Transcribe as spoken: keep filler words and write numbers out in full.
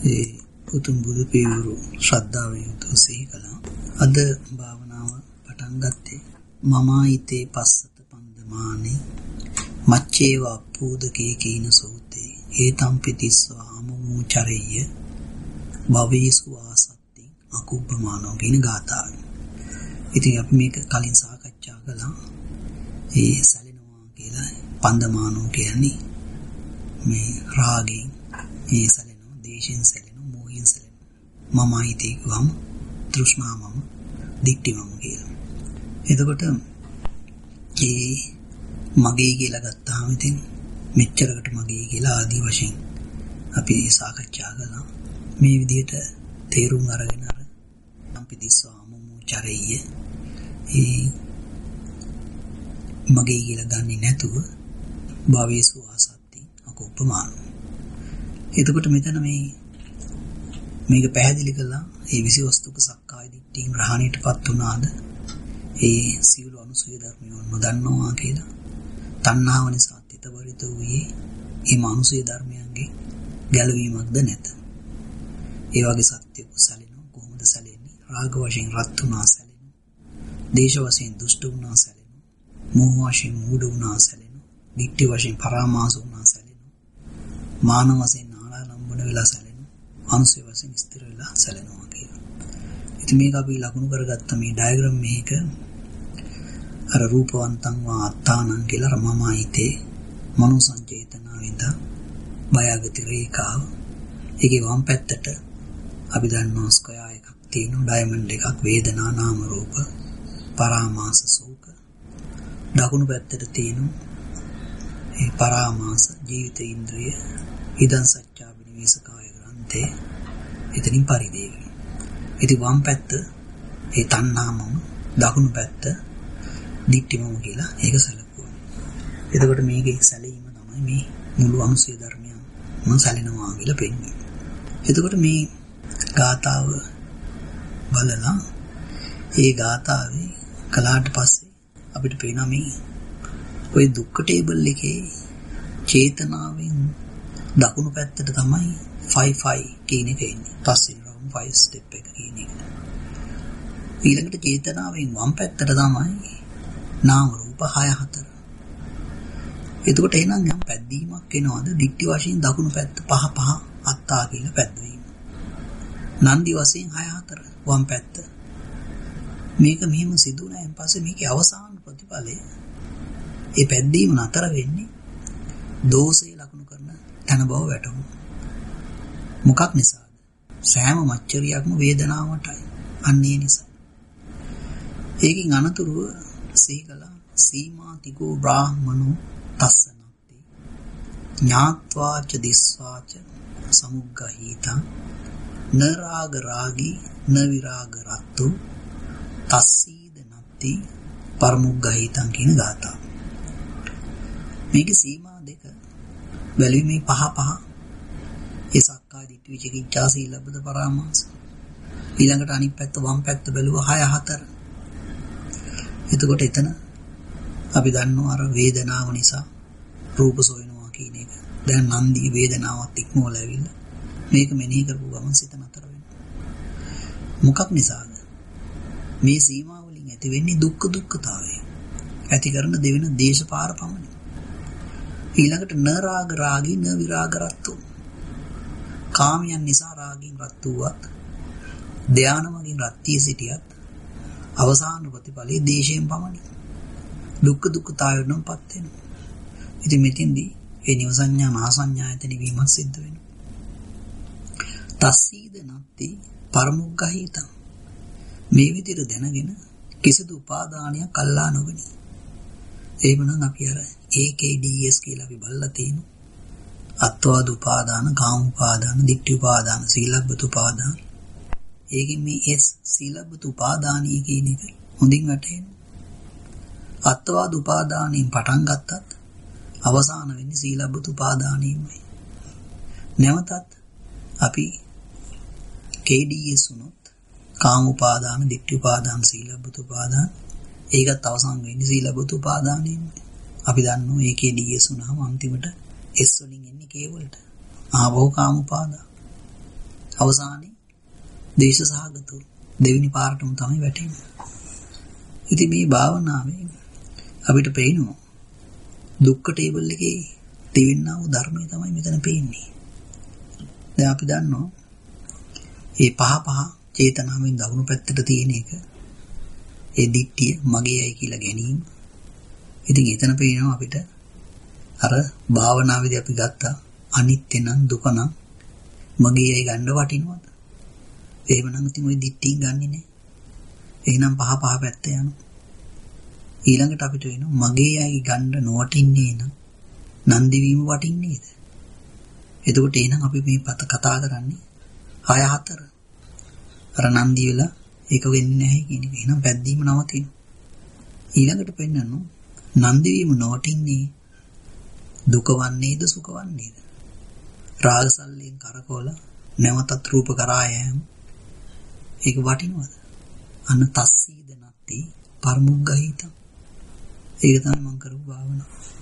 ඒ උතුම් බුදු පියවරු ශ්‍රද්ධාවෙන් යුතුව සිහි කළා. අද භාවනාව පටන් ගත්තේ මමායිතේ පස්සත පන්දමානේ මච්චේව අප්පූදකේ කීන සෝතේ ඒතම්පි තිස්වා අමුමු චරෙය්‍ය භවේසු ආසත්ති අකුබ්බමානෝ කියන ගාථාව. ඉතින් අපි මේක කලින් සාකච්ඡා කළා. ඒ සැලෙනවා කියලා පන්දමානෝ කියන්නේ මේ රාගයෙන් ඒ සැලෙනවා, දේශයෙන් සැලෙනවා, මෝහයෙන් සැලෙනවා. මමයිතේ වම් තෘෂ්ණාවම දික්ටිවම කියලා. එතකොට ඒ මගේ කියලා ගත්තාම ඉතින් මෙච්චරකට මගේ කියලා ආදී වශයෙන් අපි සාකච්ඡා කළා. මේ විදිහට තේරුම් අරගෙන අර සම්පිතිස්සාමු චරෙය්‍ය ඒ මගේ කියලා ගන්නේ නැතුව භවේසු ආසත්ති අකුප්පමාන. එතකොට මෙතන මේ මේක පැහැදිලි කළා. ඒ විසිවස්තුක සක්කාය දිට්ඨියෙන් ග්‍රහණයටපත් වුණාද ඒ සියලු අනුසය ධර්මියෝ නොදන්නවා කියලා. තණ්හාව නිසා තිතවරිත වූයේ මේ මානුෂය ධර්මයන්ගේ ගැලවීමක්ද නැත. ඒ වගේ සත්‍ය කුසලිනෝ කොහොමද සැලෙන්නේ? රාග වශයෙන් රත් වුණා සැලෙනවා. දේශ වශයෙන් දුෂ්ට වුණා සැලෙනවා. මෝහ වශයෙන් මූඩ වුණා සැලෙනවා. දික්ටි වශයෙන් පරාමාස වුණා සැලෙනවා. මාන වශයෙන් ආලම්බන වෙලා සැලෙනවා. අනුසය වශයෙන් ස්ථිර වෙලා සැලෙනවා කියලා. ඉතින් මේක අපි ලකුණු කරගත්ත මේ ඩයග්‍රෑම් මේක අර රූපවන්තං වා අත්තානං කියලා රමමායිතේ මනෝ සංචේතනාවෙන්ද බයගති රේඛාව. ඒකේ වම් පැත්තට අපි දන්නවා ස්ක්වයර් එකක් තියෙනවා, ඩයමන්ඩ් එකක්, වේදනා නාම රූප පරාමාස සෝක. දකුණු පැත්තට තියෙනවා ඒ පරාමාස ජීවිත ඉන්ද්‍රිය ඉදන් සච්චා විනිවේසකාය ග්‍රන්ථේ. එතනින් පරිදේවි. ඉතින් වම් පැත්ත ඒ තණ්හාමම, දකුණු පැත්ත දික්ටිමම කියලා ඒක සැලකුවා. එතකොට මේකේ සැලීම තමයි මේ මුළු අනුසය ධර්මයන් මම සැලෙනවා කියලා පෙන්නේ. එතකොට මේ ගාථාව බලලා ඒ ගාථාවේ කලාට පස්සේ අපිට පේනවා මේ ওই දුක්ඛ ටේබල් එකේ චේතනාවෙන් දකුණු පැත්තට තමයි ෆයිව් ෆයිව් කියන එක එන්නේ. පස්සේ රවුම් ෆයිව් ස්ටෙප් එක කියන එක. ඊළඟට චේතනාවෙන් වම් පැත්තට තමයි නාම රූප හය හතර. එතකොට එහෙනම් යම් පැද්දීමක් එනවාද? දික්ටි වශයෙන් දකුණු පැත්ත පහ පහ අත්තා කියලා පැද්දවීම. නන්දි වශයෙන් හය හතර වම් පැත්ත. මේක මෙහෙම සිදු වුණාන් පස්සේ මේකේ අවසාන ප්‍රතිඵලය ඒ පැද්දීම නතර වෙන්නේ දෝෂේ ලකුණු කරන තන බව වැටහුණා. මොකක් නිසාද? සෑම මච්චරියක්ම වේදනාවටයි. අන්න ඒ නිසා. ඒකින් අනතුරුව සීකලා සීමාතිකෝ බ්‍රාහ්මනෝ තස්සනක්ති ඥාත්වාච දිස්වාච සමුග්ගහීතං නරාග රාගී නවිරාග රත්තු තස්සීද නත්ති පරමුග්ගහීතං කියන ගාථාව. මේකේ සීමා දෙක බැලීමේ පහ පහ ඒ සක්කාය දිට්ඨි විචිකිච්ඡා සීලබ්බත පරාමාස. ඊළඟට අනිත් පැත්ත වම් පැත්ත බැලුවා හය හතර. එතකොට එතන අපි දන්නවා අර වේදනාව නිසා රූප සොයනවා කියන එක. දැන් නන්දි වේදනාවත් ඉක්මවලා ඇවිල්ලා මේක මෙනෙහි කරපු ගමන් සිත නතර වෙනවා. මොකක් නිසාද? මේ සීමා වලින් ඇති වෙන්නේ දුක්ඛ දුක්ඛතාවය. ඇති කරන දෙවෙන දේශපාර පමණයි. ඊළඟට න රාග රාගී න විරාග රත්තු. කාමයන් නිසා රාගින් රත් වූවත් ධානමගින් රත්තිය සිටියත් අවසාන ප්‍රතිඵලයේ දේශයෙන් පමණි. දුක්ඛ දුක්ඛතාවයෙන්පත් වෙනවා. ඉතින් මෙතෙන්දී ඒ නිවසඤ්ඤා නාසඤ්ඤායතන වීමක් සිද්ධ වෙනවා. තස්සීද නැත්ති පරමුග්ගහීතං. මේ විදිහට දැනගෙන කිසිදු උපාදානයක් අල්ලා නොගනි. එහෙමනම් අපි අර ඒ කේ ඩී එස් කියලා අපි බලලා තියෙනවා. අත්වාද උපාදාන, කාම උපාදාන, දික්ඛ උපාදාන, සීලබ්බත උපාදාන. ඒකෙන් මේ එස් සීලබ්බත උපාදානී කියන එක හොඳින් වැටහෙනවා. අත්වාද උපාදානයෙන් පටන් ගත්තත් අවසාන වෙන්නේ සීලබ්බත උපාදානීමයි. නැවතත් අපි කේ ඩී එස් උනොත් කාම උපාදාන, දික්ඛ උපාදාන, සීලබ්බත උපාදාන ඒකත් අවසන් වෙන්නේ සීලබ්බත උපාදානීමයි. අපි දන්නවා ඒකේ ඩී එස් උනහම අන්තිමට එස් වලින් එන්නේ කේ වලට. ආභව කාම උපාදාන. අවසානයේ දේශ සහගතව දෙවෙනි පාරටම තමයි වැටෙන්නේ. ඉතින් මේ භාවනාවේ අපිට පේනවා දුක්ඛ ටේබල් එකේ තියෙනා වූ ධර්මය තමයි මෙතන පේන්නේ. දැන් අපි දන්නවා මේ පහ පහ චේතනාවෙන් දකුණු පැත්තට තියෙන එක ඒ දික්තිය මගේයි කියලා ගැනීම. ඉතින් එතන පේනවා අපිට අර භාවනාවේදී අපි ගත්තා අනිත්‍ය නම් දුක නම් මගේයි ගන්න වටිනවද? එහෙමනම් ඉතින් ওই දික්තිය ගන්නෙ නෑ. එහෙනම් පහ පහ පැත්ත යනවා. ඊළඟට අපිට වෙනවා මගේයි ගන්න නොවටින්නේ නම් නන්දි වීම වටින්නේද? එතකොට එහෙනම් අපි මේ පත කතා කරන්නේ හය හතර. අර නන්දි වෙලා ඒක වෙන්නේ නැහැ කියන එක. එහෙනම් පැද්දීම නවතිනවා. ඊළඟට පෙන්නනවා නන්දි වීම නොවටින්නේ දුක වන්නේද සුඛ වන්නේද? රාගසල්ලෙන් කරකවල නැවතත් රූප කරා යෑම ඒක වටිනවද? අන්න තස්සීද නැති පරමුග්ගහිත. ඒක තමයි මම කරපු භාවනාව.